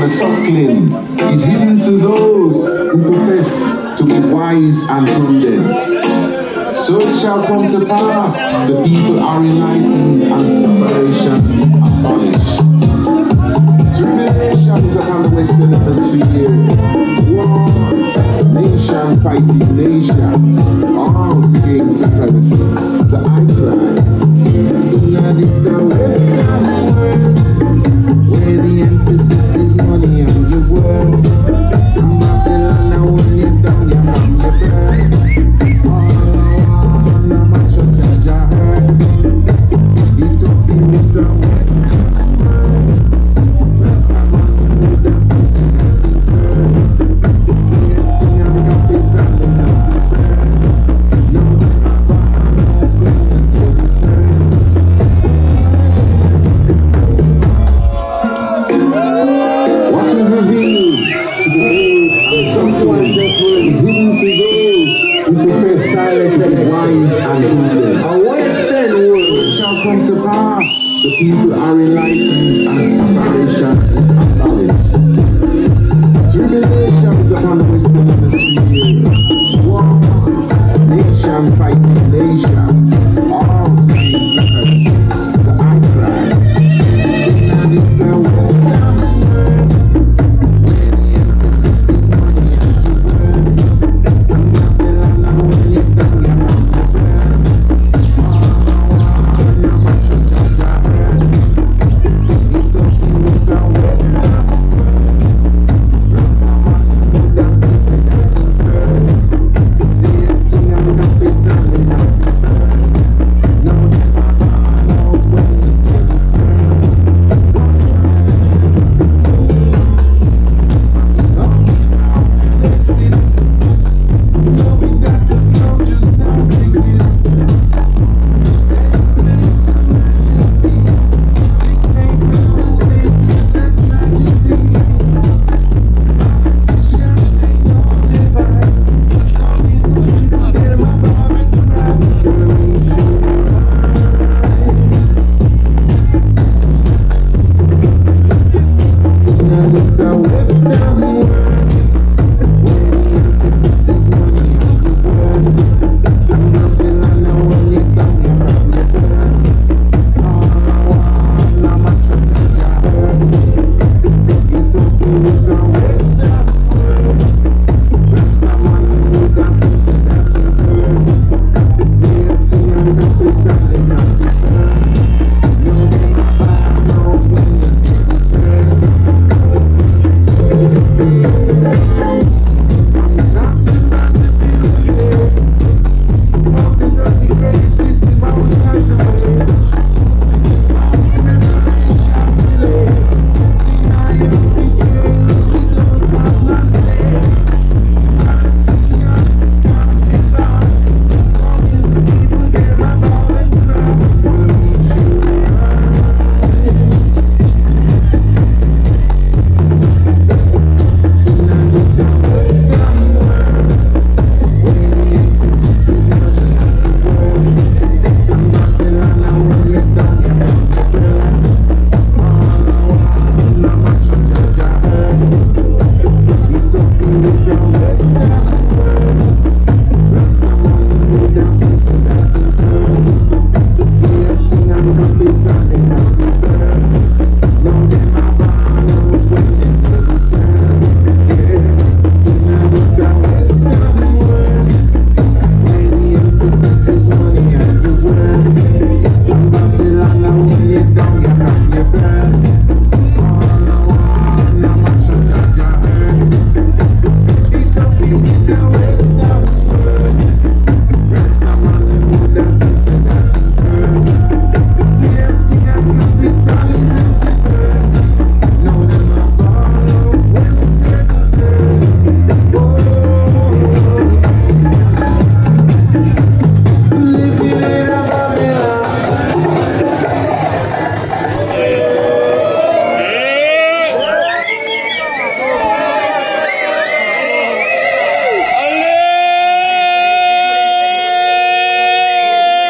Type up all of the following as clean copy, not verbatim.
the suckling is hidden to those who profess to be wise and prudent. So it shall come to pass, the people are enlightened and separation is abolished. Tribulation is upon the western hemisphere. Wars, nation fighting nation, arms against supremacy. The I cry, it's a western world, where the emphasis is money and your worth. I'm not the land now when you're down, you're from your birth. The people are enlightened and separation is abolished. Tribulation is upon the western hemisphere. Wars, nation fighting nation, arms against supremacy. So I cry, and it's a western world, where the emphasis is money and your worth. I'm not the land now when you're down, you're from the birth.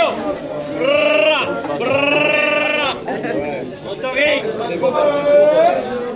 Molto bene!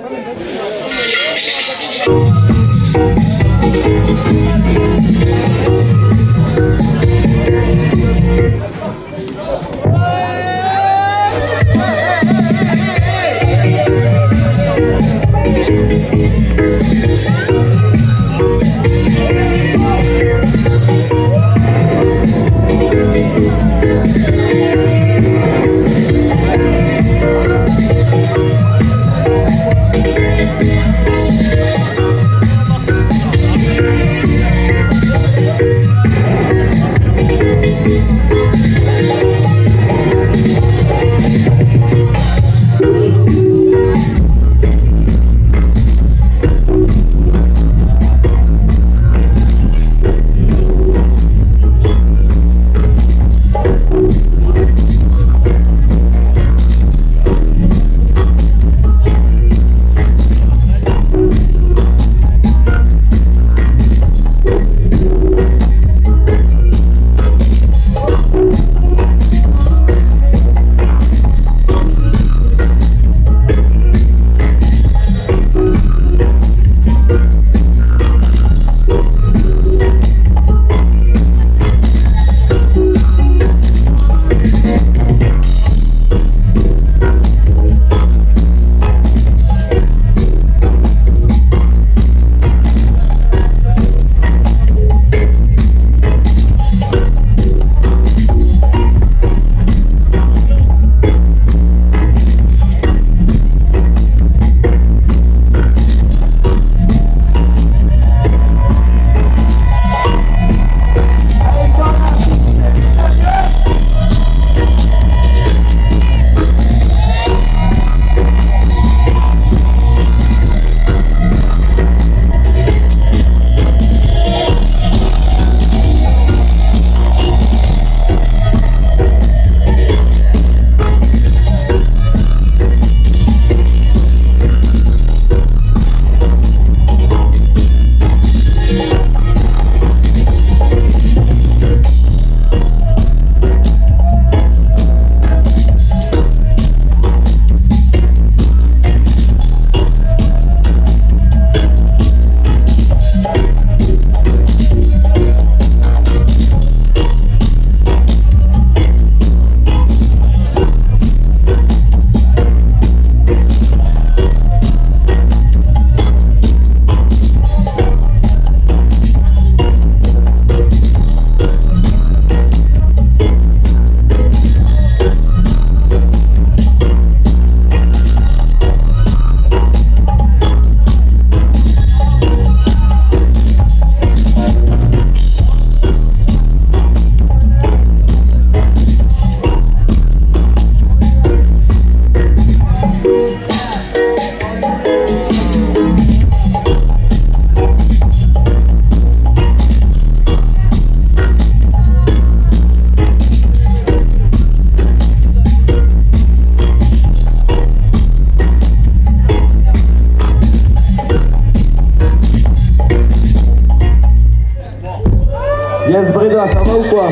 Yes Breda, ça va ou quoi?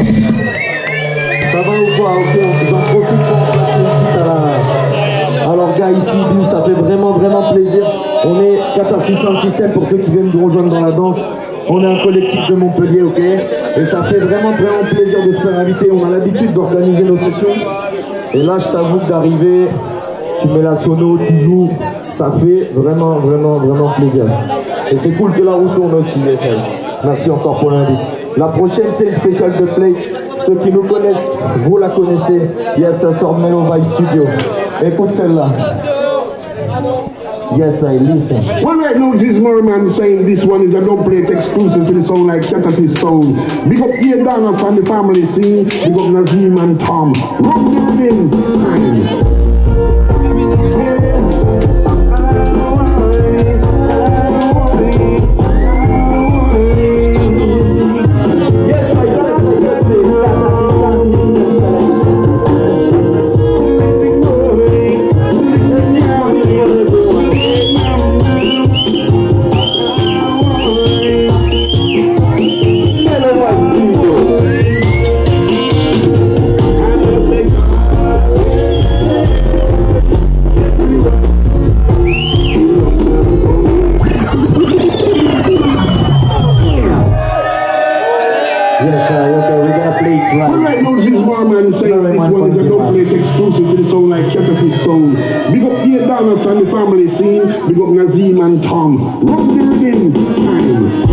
Ça va ou quoi? Ok, j'en profite pour en passer une petite alors gars, ici, nous, ça fait vraiment plaisir. On est Catharsis Sound System pour ceux qui viennent nous rejoindre dans la danse. On est un collectif de Montpellier, ok? Et ça fait vraiment plaisir de se faire inviter. On a l'habitude d'organiser nos sessions. Et là, je t'avoue que d'arriver, tu mets la sono, tu joues, ça fait vraiment plaisir. Et c'est cool que la roue tourne aussi, les frères. Merci encore pour l'invite. La prochaine, c'est une spéciale de Play. Ceux qui nous connaissent, vous la connaissez. Yes, ça sort de Mellow Vibe Studio. Écoute celle-là. Yes, I listen. Well, right now, this is Merman saying this one is a dub plate exclusive to the sound like Catharsis Sound. Big up here, Donna and the family scene. Big up Nazim and Tom. Rock them in time. 88 dollars on the family scene. Big up Nazim and Tom. Rock the rhythm time.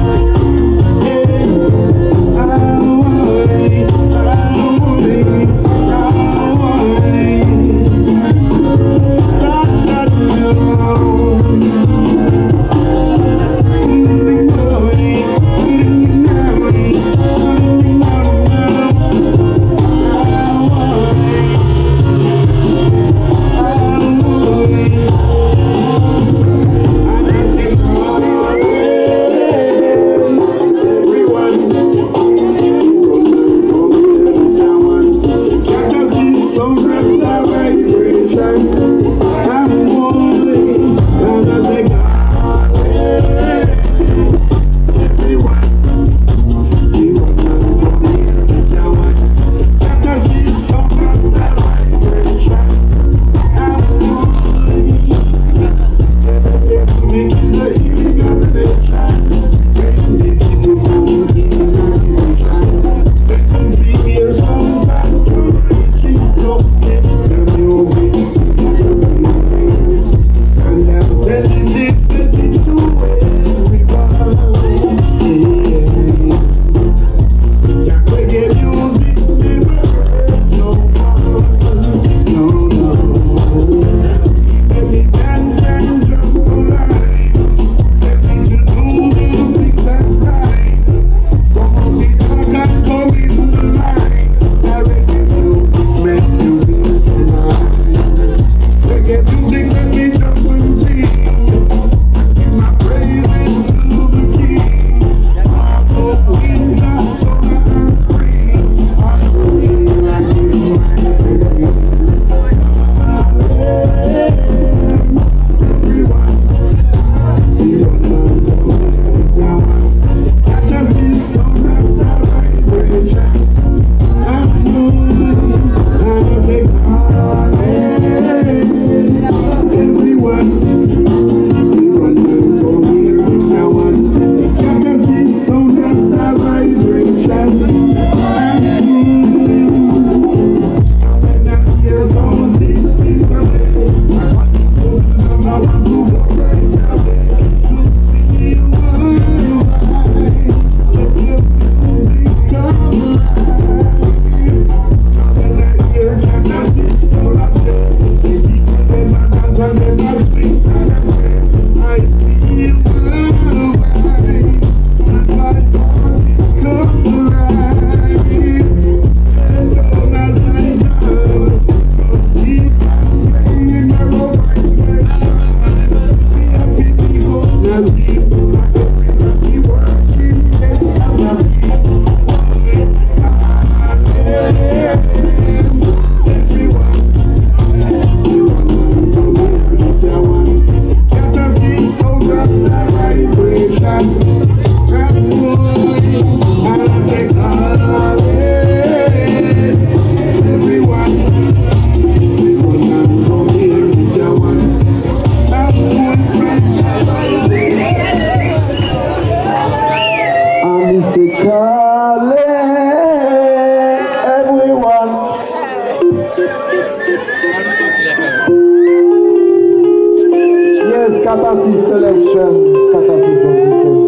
Catharsis selection, Catharsis on system.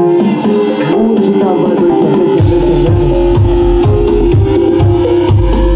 Listen.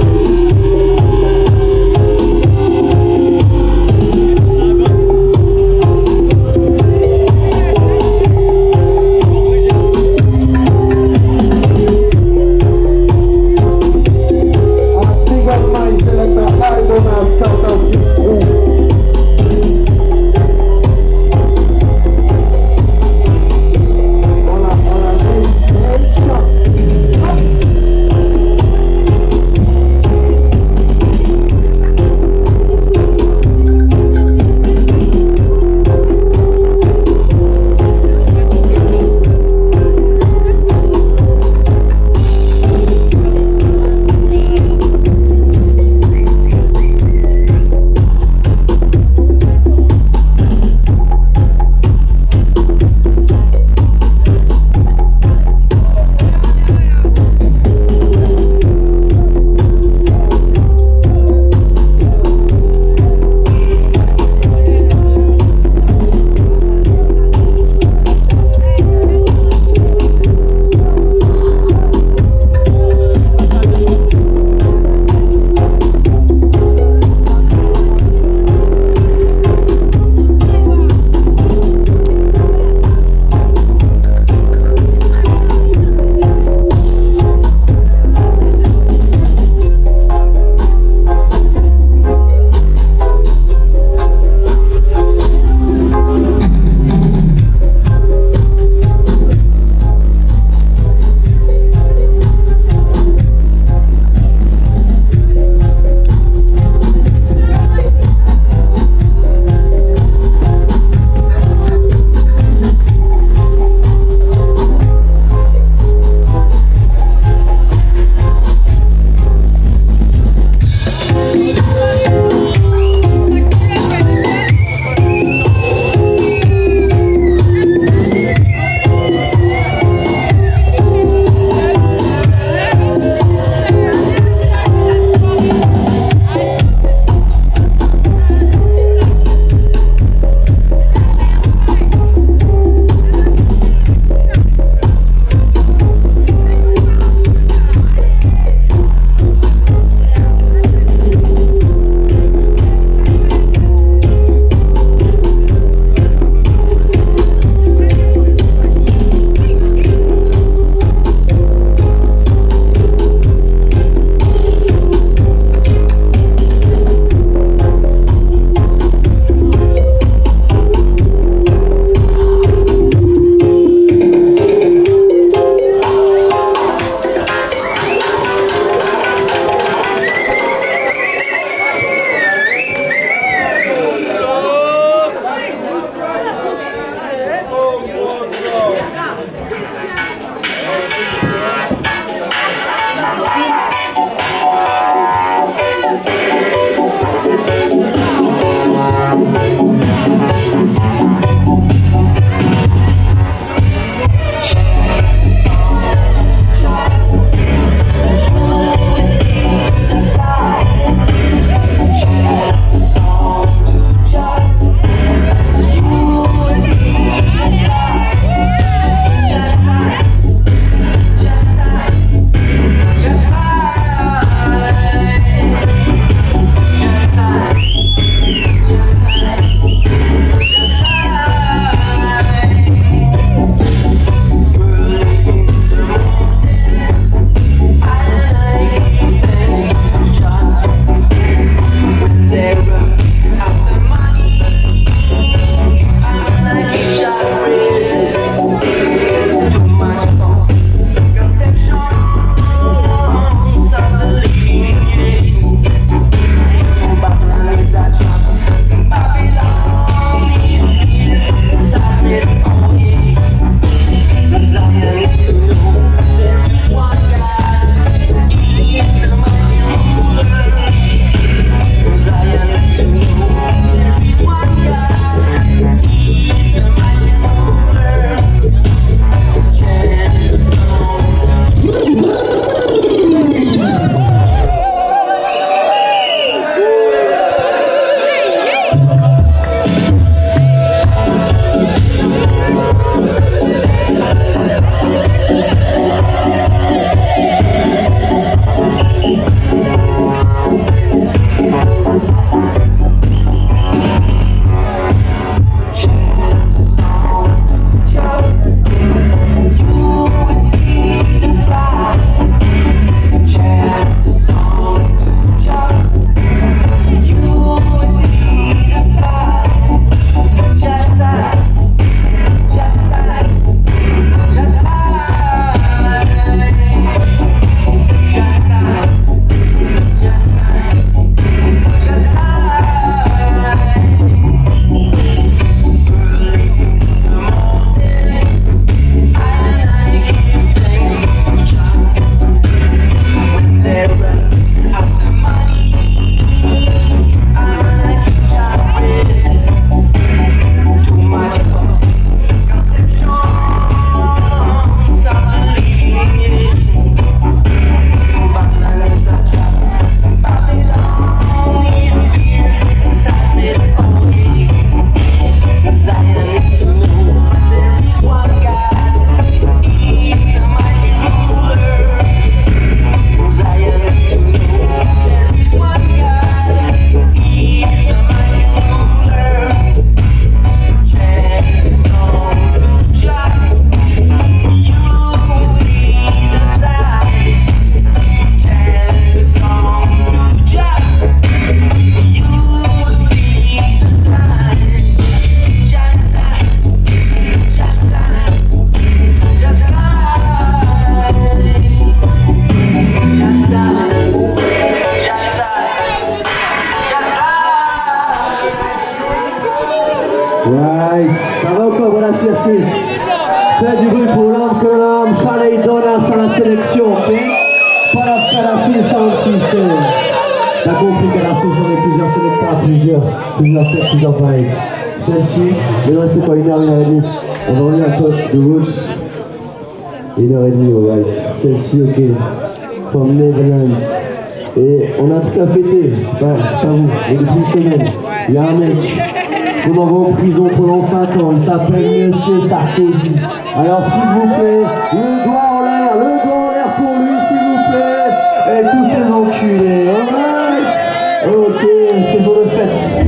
Circus. Fais du bruit pour l'homme que l'homme, Charlie Donas à la sélection, ok? Pas la sound system. T'as compris qu'à la sauce, on est plusieurs sélecteurs, plusieurs têtes, plusieurs vibes. Celle-ci, il ne reste pas 1h30. On va revenir à Top de Roots. 1h30, alright. Celle-ci, ok. From Netherlands. Et on a un truc à fêter, c'est pas vous, mais depuis une semaine, il y a un mec qu'on envoie en prison pendant 5 ans, il s'appelle Monsieur Sarkozy. Alors s'il vous plaît, le doigt en l'air pour lui s'il vous plaît, et tous ces enculés, alright? Ok, c'est jour de fête.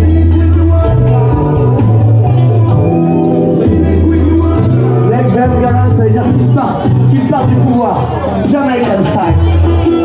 Mec, Ben Garin, ça veut dire qu'il part du pouvoir. Jamaican style.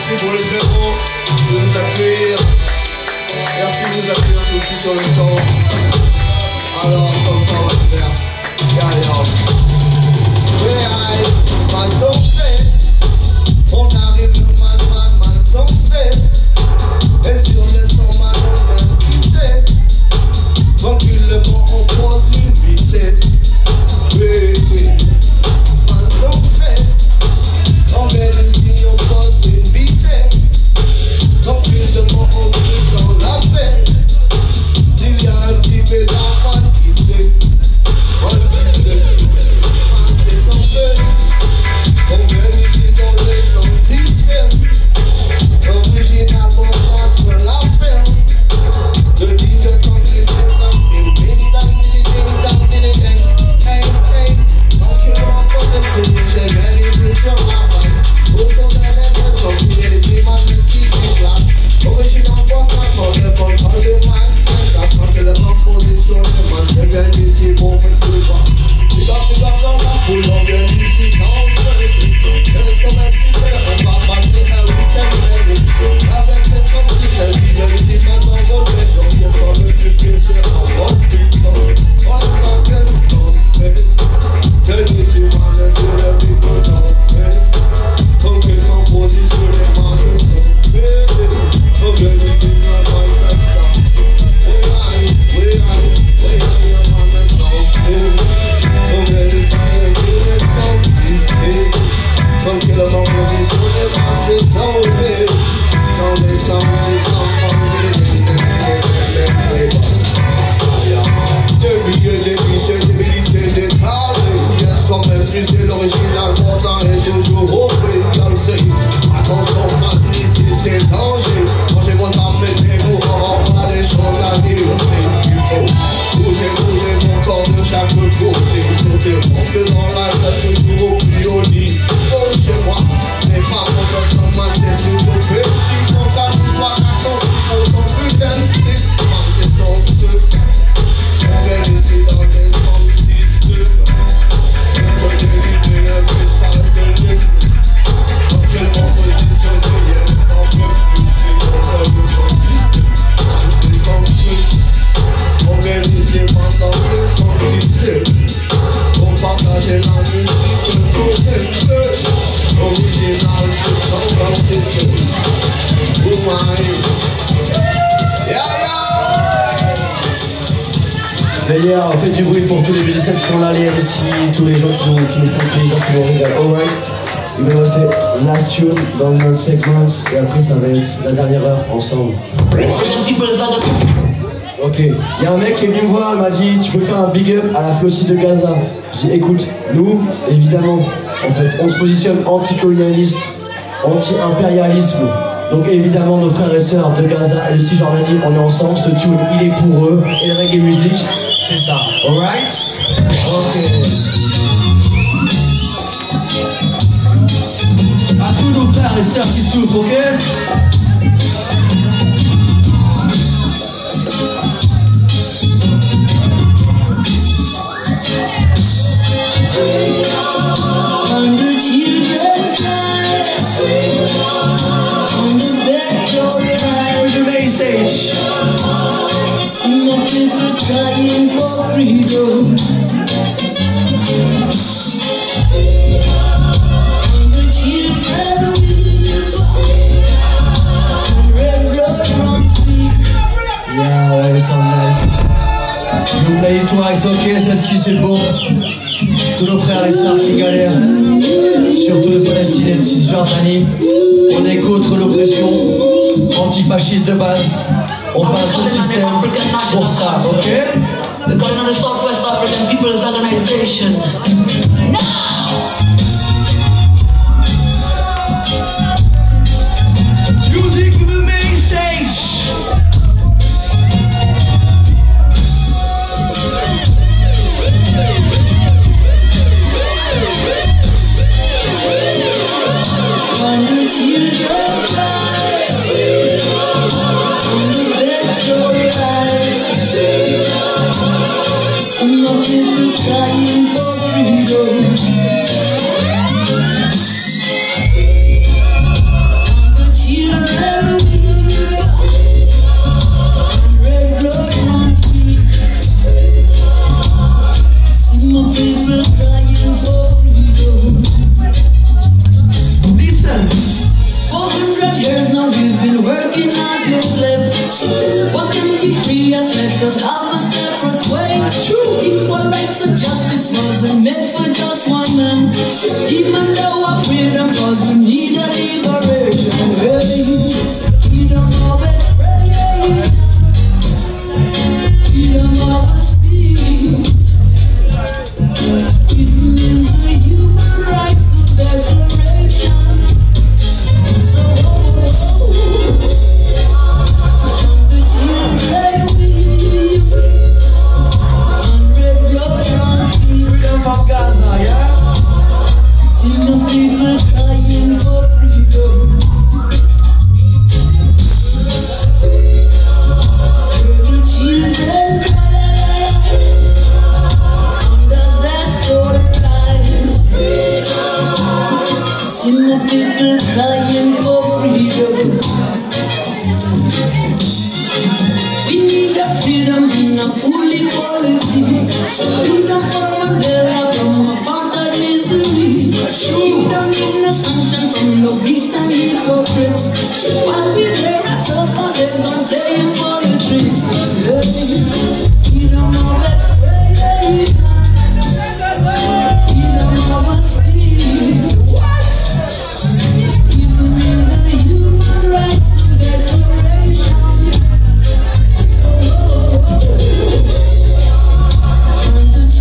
Merci pour les frérots de nous accueillir. Merci de nous accueillir aussi sur le son. Alors, comme ça, on va le faire. Man sans stress. On arrive le man sans stress. Et sur le son, man, on a une tristesse. Tranquillement, on pose une vitesse. Oui. Man sans stress. On met le signe, on pose une vitesse. Tranquillement, on se dans la paix. S'il y a un petit peu d'enfant qui fait, on le fait. Man, c'est sans stress. On vient ici dans les sons système. Original, on entre la ferme. De 1900 qui fait ça. Hey. Tranquillement, on se fait des réalités sur la base. Autour de l'impression qu'il y a des images qui s'éclatent. Original, on s'accorde le contrôle de masse. Tranquillement, position de masse. Je viens d'ici pour me trouver. Tu dois dans la foule, on vient d'ici sans vérifier. Reste comme un petit frère, on va passer un week-end avec les sons qui se vident ici maintenant, on fait donc il y a pas le plus c'est un bon piston. On sent que le son fait. C'est ici, man, sur le beat, on s'en fait. Tranquillement position les mains de son fait. On vient d'ici maintenant, on fait ça. We are, your man, the song fait. On vient d'ici, tranquillement position les mains de son fait. Dans les sons, quand même c'est l'original, pourtant est toujours au pédal. Attention, man, ici c'est danger. Mangez vos armes, mettez-vous hors, on a des choses à dire, c'est qu'il faut. Bougez mon corps de chaque côté. Sautez, montez dans la tête, toujours au plus haut lit. Oh, chez moi, c'est pas mon corps, man, c'est plutôt petit. Mon cas, tout soit d'accord, on s'en putain de flip. Man, c'est son truc. On vient ici dans des sons système. On partage la musique original de son système. D'ailleurs, faites du bruit pour tous les musiciens qui sont là, les MC, tous les gens qui nous font plaisir, qui nous regardent. Alright, il va nous rester last tune dans le segment et après ça va être la dernière heure ensemble. Ok, il y a un mec qui est venu me voir, il m'a dit tu peux faire un big up à la Flossie de Gaza. J'ai dit écoute, nous, évidemment, en fait, on se positionne anti-colonialiste, anti-impérialisme. Donc évidemment nos frères et sœurs de Gaza et de Cisjordanie, on est ensemble, ce tune il est pour eux, et le reggae music, c'est ça, alright? Ok. À tous nos frères et sœurs qui souffrent, ok? Trying for freedom. And the children weep, and red blood runs deep. Yeah, that sounds nice. You play it twice, ok, celle-ci c'est bon. Tous nos frères et sœurs qui galèrent, surtout les Palestiniens de Cisjordanie. On est contre l'oppression, antifasciste de base. On fait un sous-système pour ça, ok? We're calling on the Southwest African People's Organization. No! Music with the main stage! When the children cry, when the victor rise, some of people crying for freedom. Even though our freedom, cause we need a liberation. Freedom of expression, freedom of speech, even in the human rights of declaration. So, from the children we freedom from Gaza, yeah? See the people crying for freedom. See the children crying under that tortoise. See the people crying for freedom. We need a freedom in a full equality. Freedom from Mandela, from apartheid misery. Freedom in a sanction from no big time hypocrites. While we there are suffer, they gon' play in politics. Freedom of expression, freedom of speech. Even in the human rights declaration. So, from the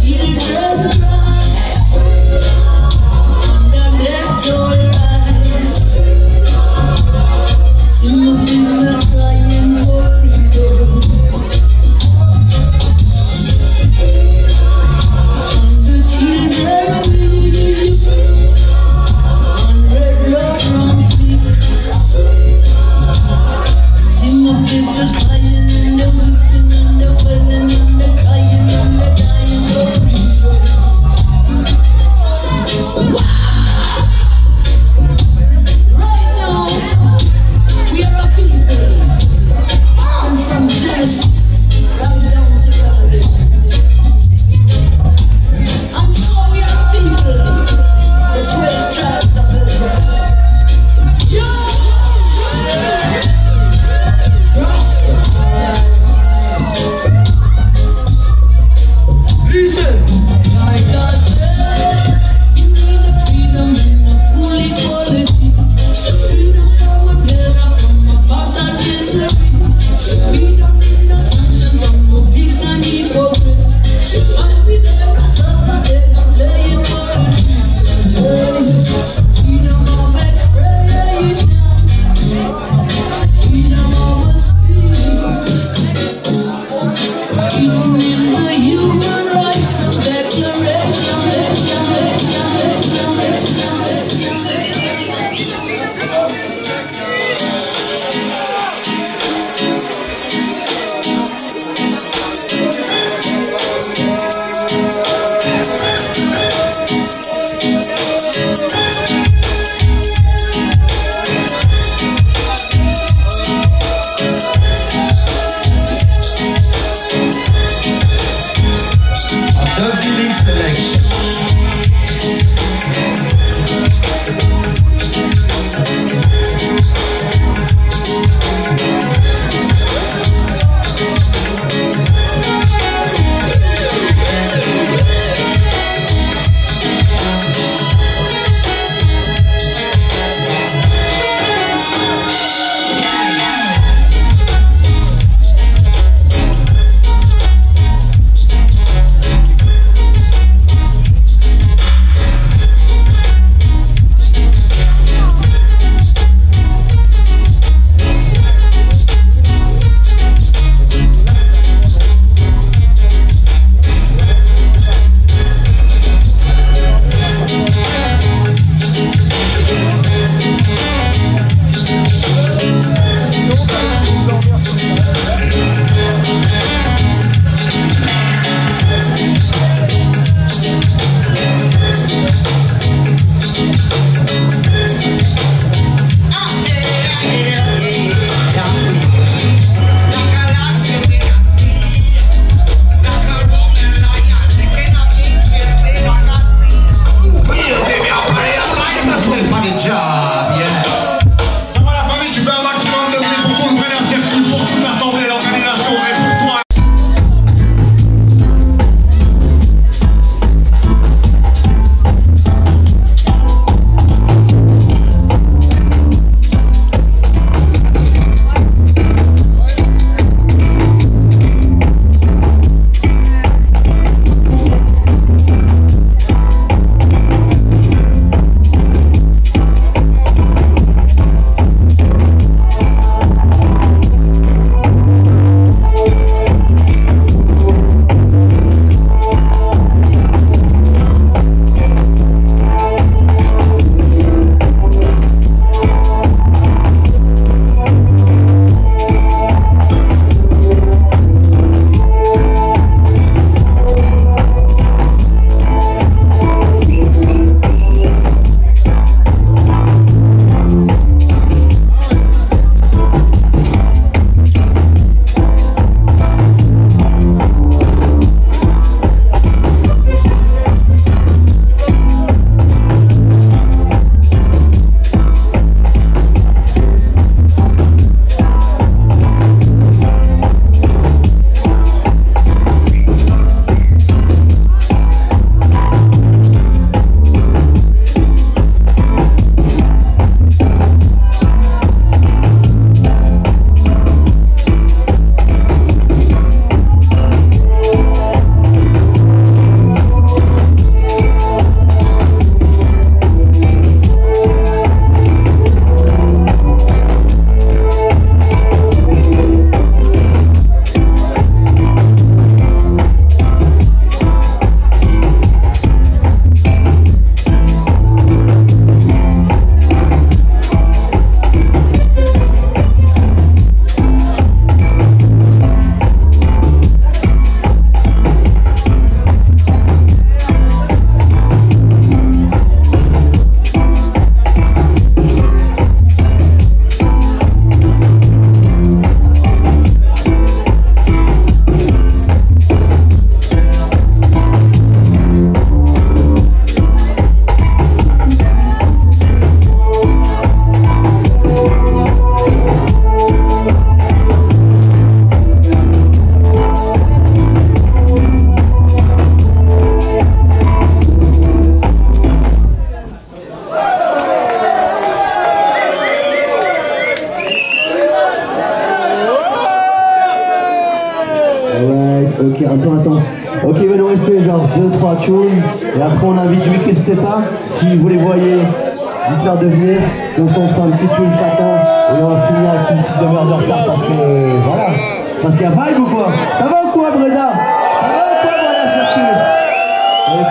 tune. Et après, on invite Week et Stepa. Si vous les voyez, dites-leur de venir. Comme ça, on se fait un petit tune chacun. Et on va finir avec une petite demi-heure de retard parce que voilà. Parce qu'il y a vibe ou quoi? Ça va ou quoi, Breda? Ça va ou quoi, Breda Circus? Ok.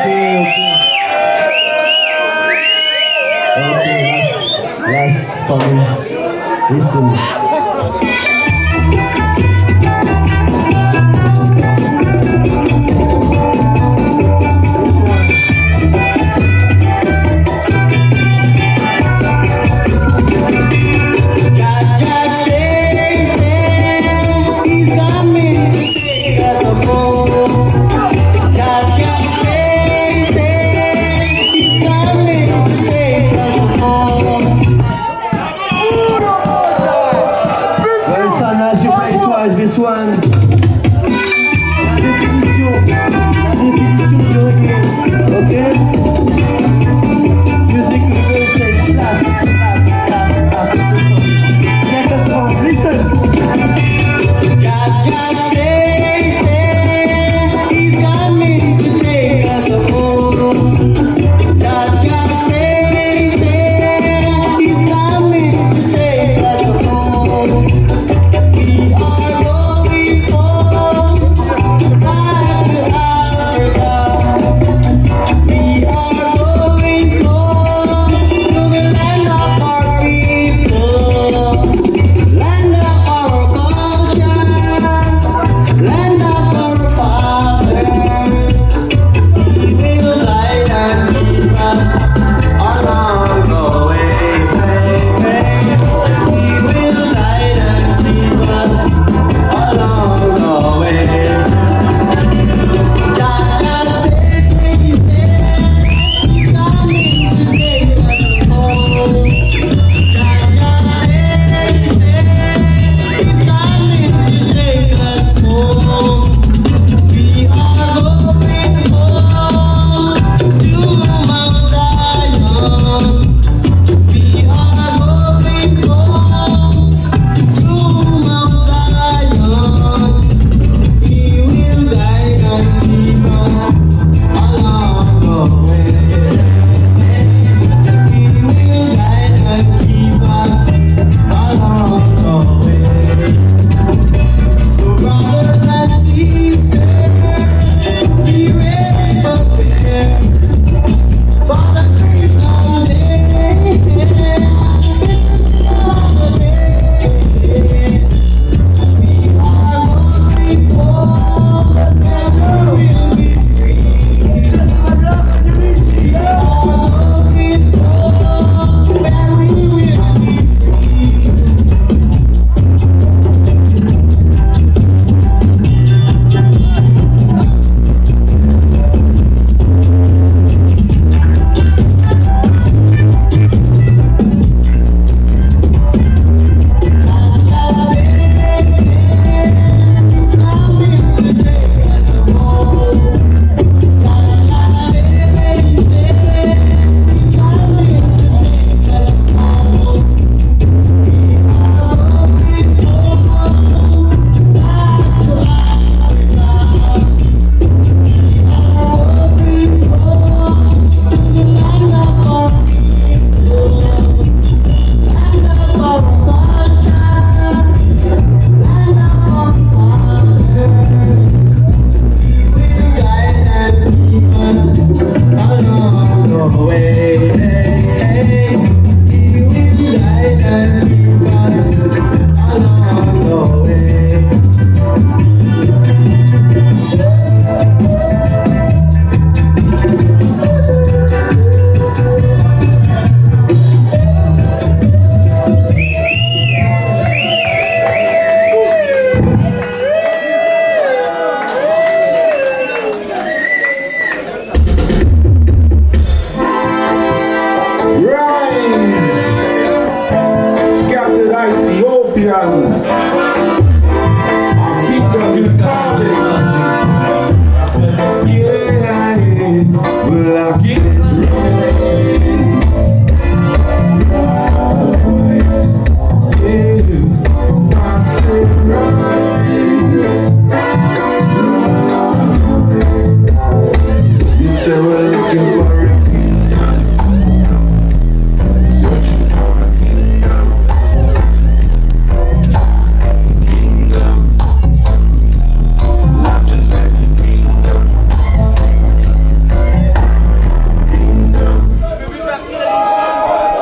Last for me. Listen.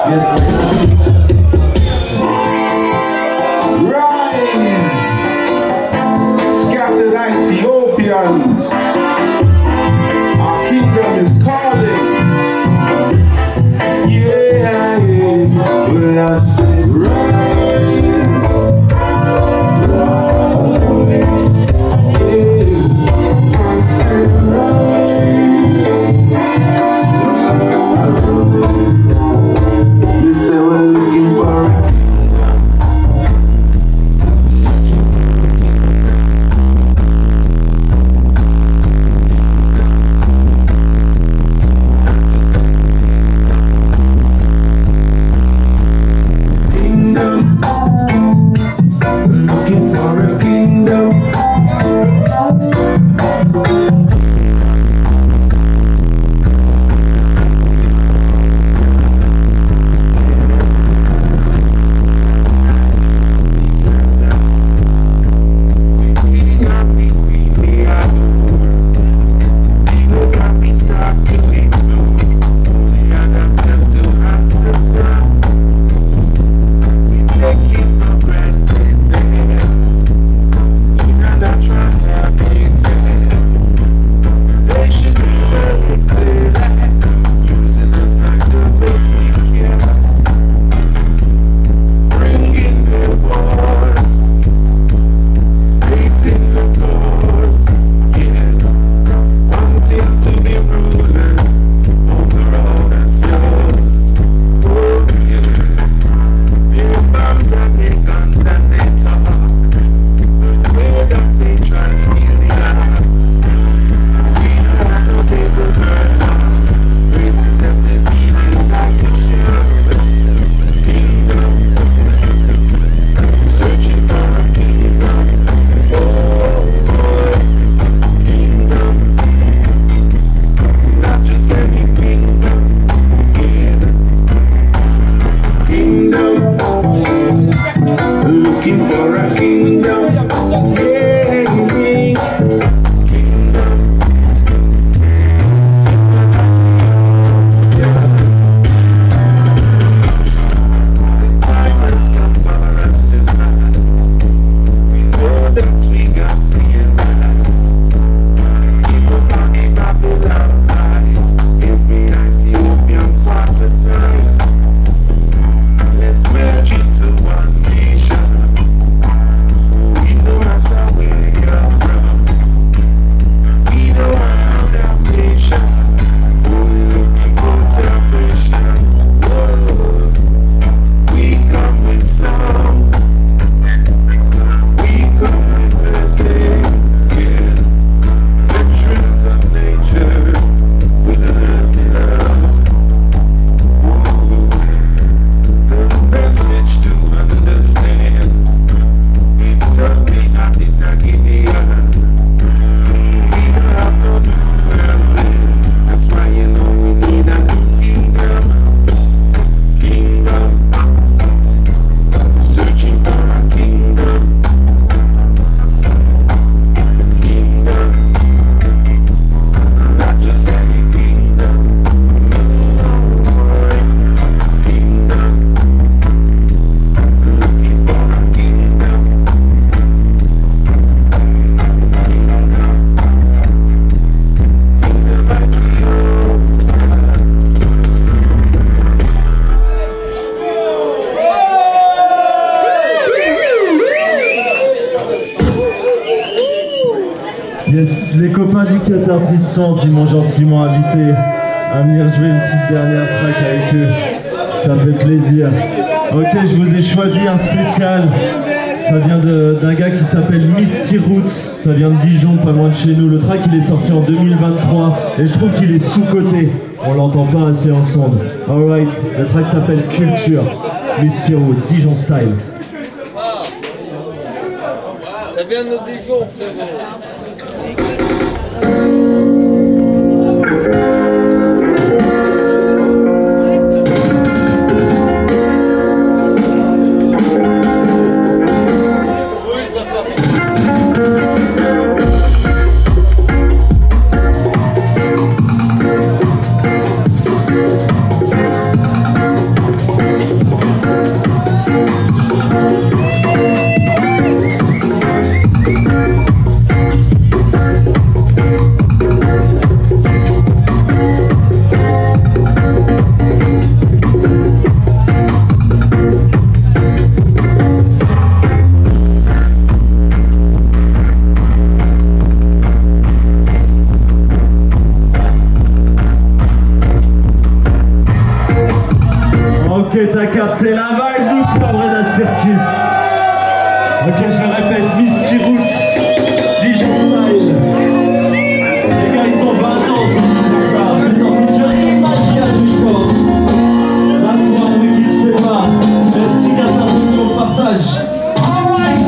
Yes, les copains du Catharsis 100 qui m'ont gentiment invité à venir jouer une petite dernière track avec eux. Ça fait plaisir. Ok, je vous ai choisi un spécial. Ça vient d'un gars qui s'appelle Misty Roots. Ça vient de Dijon, pas loin de chez nous. Le track, il est sorti en 2023 et je trouve qu'il est sous-coté. On l'entend pas assez en sonde. Alright, le track s'appelle Culture. Misty Roots, Dijon style. Ça vient de Dijon, frérot. Ok, t'as capté la vibe ou pas vrai d'un circus? Ok, je le répète, Misty Roots, DJ Style. Les gars, ils ont 20 ans, c'est sorti sur Imagine Records. That's why we keep Stéphane. Merci Qatar pour le partage. Alright!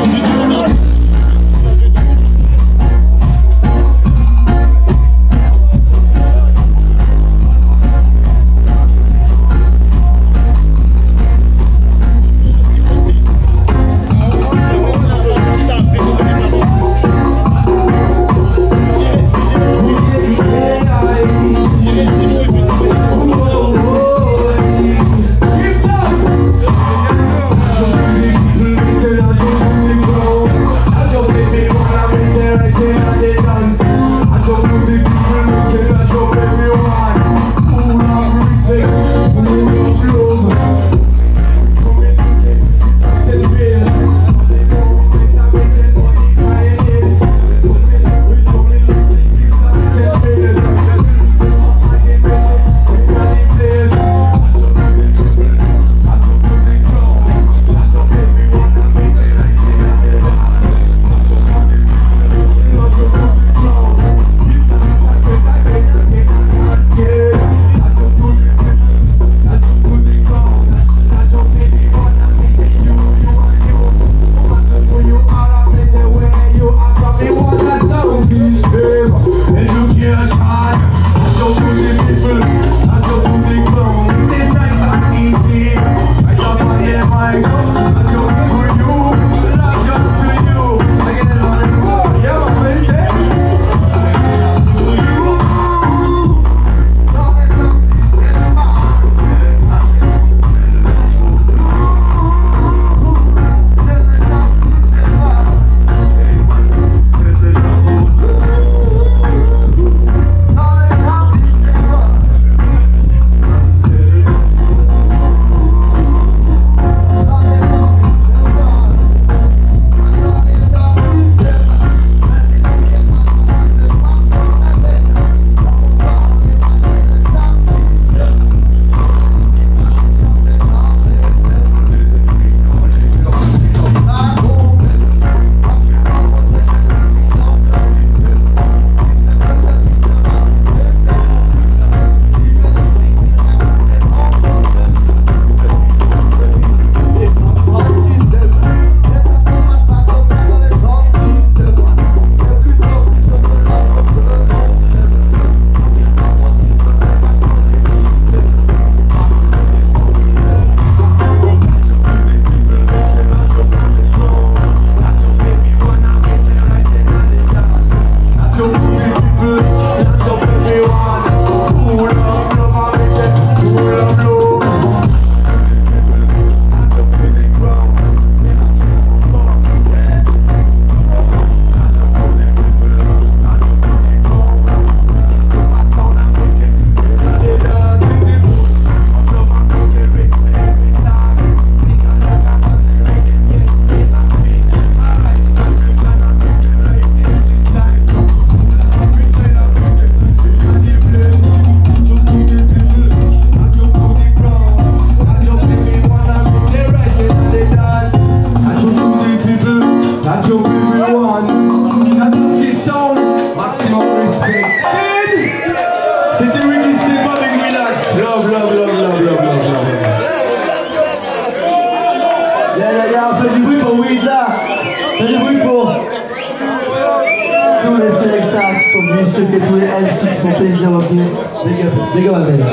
ceux qui tous les MC qui font plaisir à venir. Les gars, allez.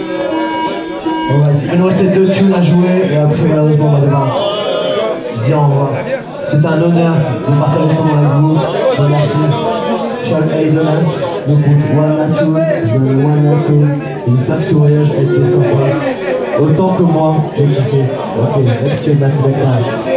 Il nous restait 2 tunes à jouer et après malheureusement on va devoir se dire au revoir. C'est un honneur de partager ce moment avec vous. Je vous remercie. Chuck A. Donas, le groupe One Nation, le One Nation. J'espère que ce voyage a été sympa. Autant que moi, j'ai kiffé. Ok, let's go, merci d'être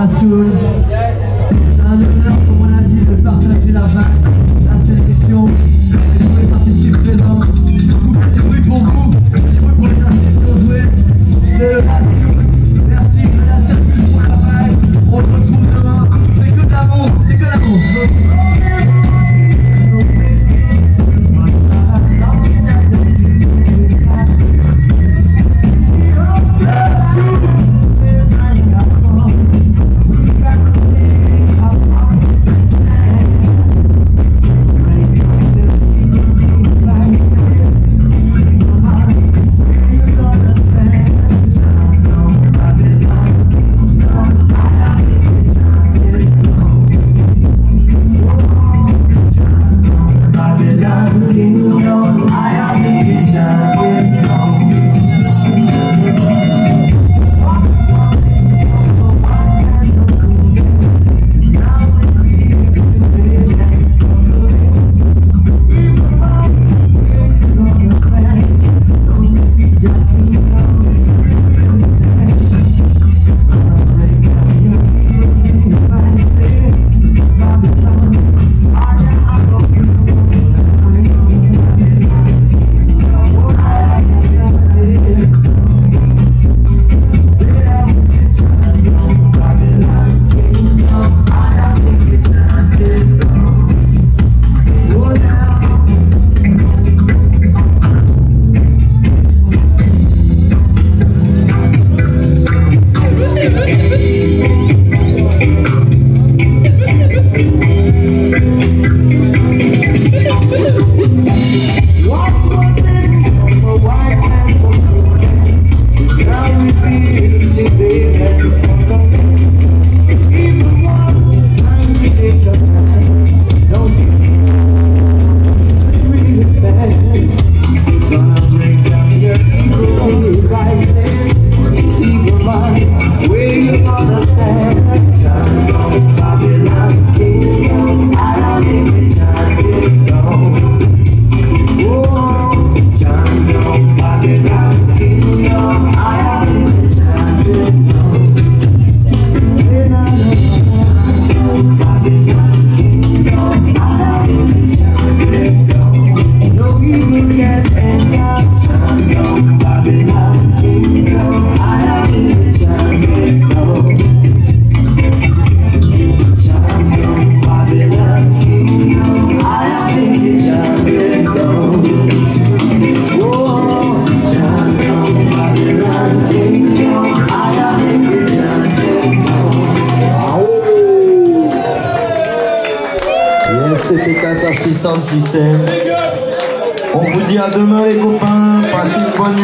Soul. C'est un honneur, comme on a dit, de partager la sélection. Et tous les participants présents. Du bruit pour vous, du bruit pour les artistes qui ont joué. C'est le Soul. Merci de la circule pour le travail. On se retrouve demain. C'est que de l'amour, c'est que de l'amour. C'était Catarsis Sound System. On vous dit à demain les copains, passez une bonne nuit.